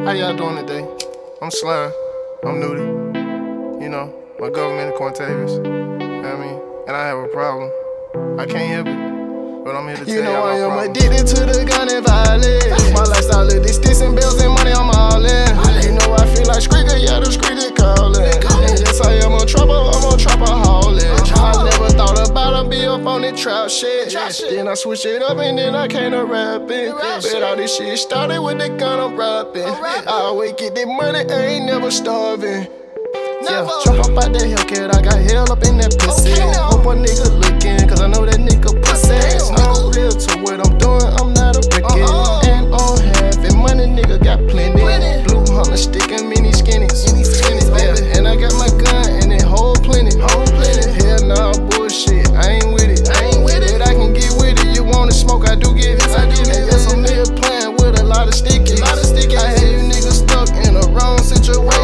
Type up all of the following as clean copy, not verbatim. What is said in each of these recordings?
How y'all doing today? I'm Slime. I'm Nudie. You know, my government is Quantavious. You know what I mean? And I have a problem. I can't help it, but I'm here to tell y'all my problem. I am addicted to the gun and violence. My lifestyle is this sticks and bells and money, I'm all in. You know I feel like Screeker, yeah, the street is calling. And yes, I am a trouble, I'm a trapper hauling. I never thought about to be up on the trap shit. Then I switch it up and then I came to rapping. But all this shit started with the gun, I'm rapping. I always get that money, I ain't never starving. Yeah, jump up out that Hellcat, I got hell up in that pussy. Hope a nigga looking, cause I know that nigga pussy. I'm real to what I'm doing, I'm not a bricky. And on half, and money nigga got plenty. Blue Hunter stick and mini skinnies. Yeah, and I got my gun and it hold plenty. Hell nah, bullshit, I ain't with it. But I can get with it, you wanna smoke, I do get it. And yes, I'm here playing with a lot of stickies. I had you niggas stuck in the wrong situation.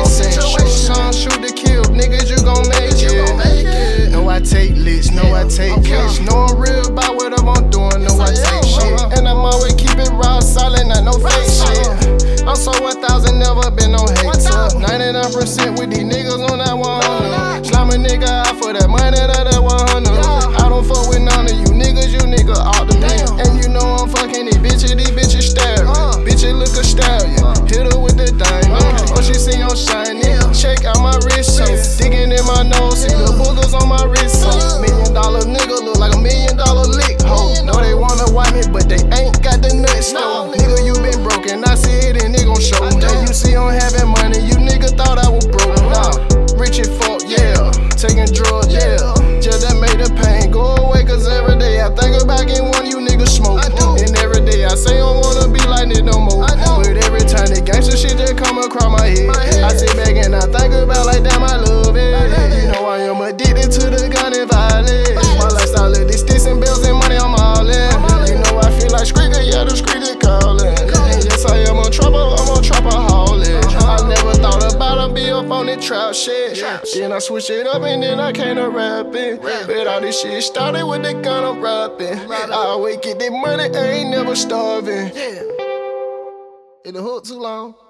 Shoot to kill, niggas, you gon' make it. No, I take licks, no, I take cash. No, I'm real about what I'm doing, no, I take shit. And I'm always keep it raw, solid, not no fake shit. I'm so 1,000, never been no hater. 99% with these niggas on that 100. Slime a nigga out for that money, that 100. I don't fuck with none of you niggas, you nigga all the me. And you know I'm fucking these bitches staring. Bitches look a stallion, hit her with the diamond. Oh, she see I'm shining. Check out my wrist, so digging in my nose, see the boogers on my wrist, so $1 million nigga look like $1 million lick, ho. Know they wanna wipe me, but they ain't got the nuts, no. Nigga, you been broken, I see it and it gon' show. Now you see I'm having money, you nigga thought I was broke. Nah, rich and fuck, yeah, taking drugs, yeah. Just that made the pain go away, cause every day I think about getting one of you niggas smoke. And every day I say I don't wanna be like this no more. But every time the gangsta shit just come across my head, I sit back and I think about like damn I love it. You know I am addicted to the gun and violence. My lifestyle is this sticks and bells and money, I'm all in. You know I feel like Screeker, yeah, the street is calling. And yes, I am a trouble, I'm a trapper hauling. I never thought about to be up on the trap shit. Then I switch it up and then I came to rapping. But all this shit started with the gun, I'm rapping. I always get that money, I ain't never starving. In the hook too long.